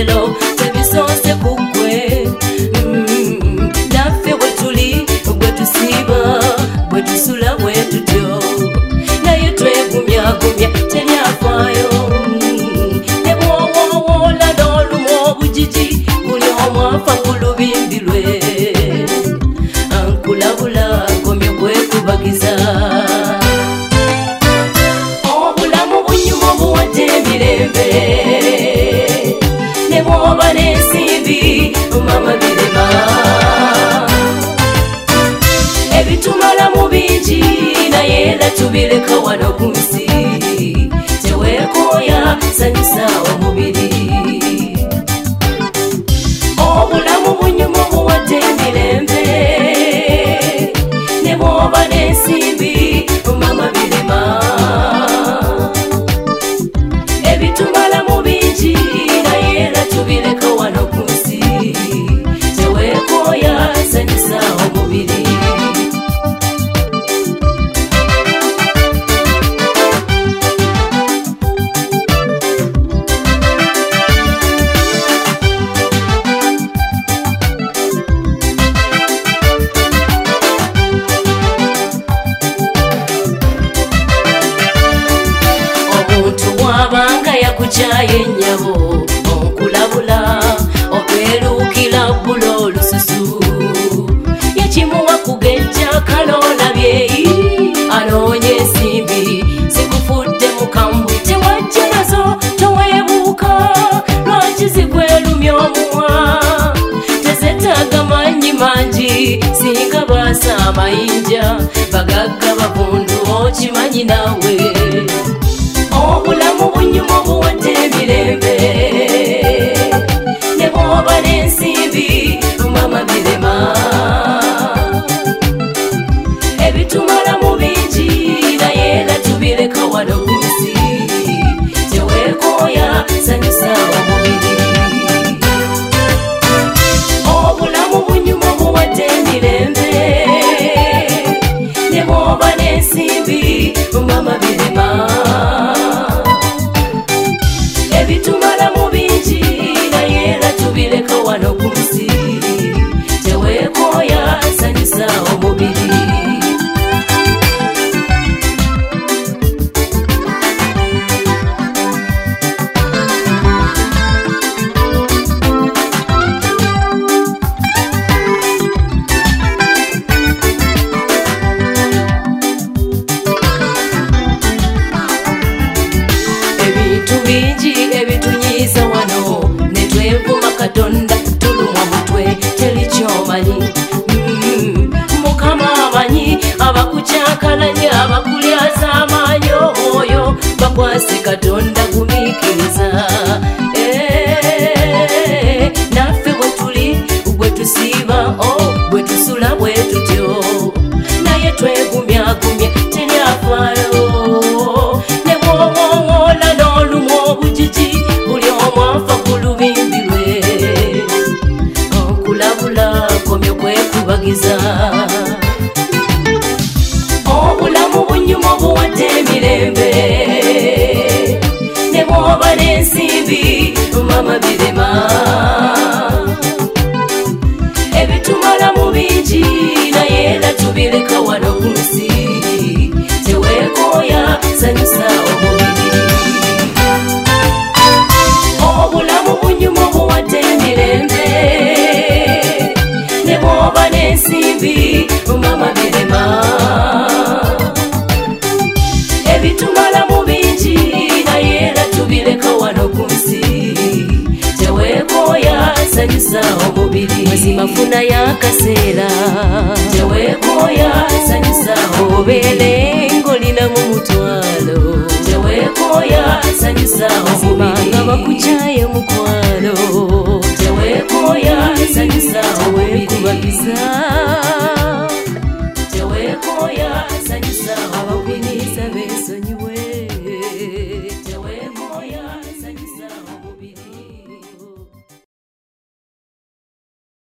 lero tebisonse kukwe naffe bwetuli bwetusiiba bwetusula bwetutyo naye twegumyagumya teryafaayo nebwowoola n'olumu obujiji buli omwafa ku lubimbi lwe ankulabula komye kwekubagiza obulamu bunyuma obuwadde emirembe nebwoba n'ensimbi mama birema ebitumala mu bingi naye era tubireka wano ku nsi teweekooya sanyusa omubiri obulamu bunyuma obuwadde emirembe nebwoba n'ensimbi mama birema ebitumala mu bingi naye era tubireka wano ku nsi teweekooya sanyusa omubiri yakukyaye ennyabo onkulabula okweruukira bbula olususu yakimuwa kugejja kaloolabye anoonya ensimbi zikufudde mukambwe tewajja nazo toweebuuka lwaki zikwelumya omumwa tezetaaga manyi mangi singa baasa amayinja bagagga bavundu okimanyi nawe obulamu bunyuma obuwadde emirembe nebwoba n'ensimbi mama birema ebitumala mu bingi naye era tubireka wano ku nsi teweekooya sanyusa omubiri obulamu bunyuma obuwadde emirembe nebwoba n'ensimbi mama birema ebitumala mu bingi naye era tubireka wano ku nsi teweekooya sanyusa omubiri ebintu bingi ebitunyiiza wano netwevuma katonda tulumwa mutwe telikyomanyi mukama amanyi abakukyankalanya abakulyaza amaanyi oyo bakwase katonda gumiikiriza naffe bwetuli bwetusiiba bwetusula bwetutyo naye twegumyagumya teryafaayo nebwowoola n'olumu obujiji buli omwafa ku lubimbi lwe onkulabula komye kwekubagiza obulamu bunyuma obuwadde emirembe nebwoba n'ensimbi mama birema ebitumala mu bingi naye era tubireka wano ku nsi teweekooya sanyusa omubiri obulamu bunyuma obuwadde emirembe nebwoba n'ensimbi mama birema ebitumala mu bingi naye era tubireka wano ku nsi teweekooya sanyusa omubiri mazima funa y'akaseera teweekooya sanyusa obeere ng'olina mu mutwalo teweekooya sanyusa omubiri nga bakukyaye mukwano teweekooya sanyusa omubiri teweekubagiza